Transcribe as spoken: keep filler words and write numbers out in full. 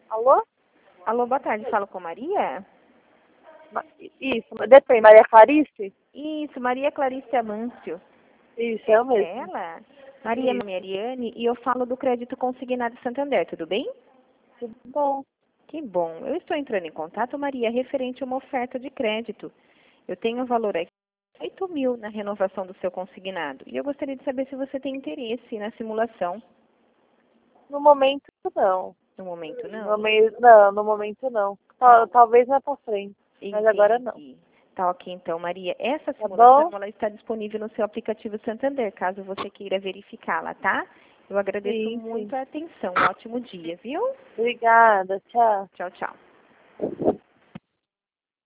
Alô? Alô, boa tarde. Falo com Maria? Ma- Isso, depende. Maria Clarice? Isso, Maria Clarice Amâncio. Isso, eu É mesmo. ela? Maria, meu Isso. nome é Ariane e eu falo do Crédito Consignado Santander, tudo bem? Tudo bom? Que bom. Eu estou entrando em contato, Maria, referente a uma oferta de crédito. Eu tenho um valor aqui de oito mil na renovação do seu consignado. E eu gostaria de saber se você tem interesse na simulação. No momento, não. No momento, No não? momento, não, no momento, não. Tal- Talvez mais pra frente, mas agora não. Entendi. Tá ok, então, Maria. Essa Tá simulação bom? ela está disponível no seu aplicativo Santander, caso você queira verificá-la, tá? Eu agradeço Sim, sim. muito a atenção. Um ótimo dia, viu? Obrigada, tchau. Tchau, tchau.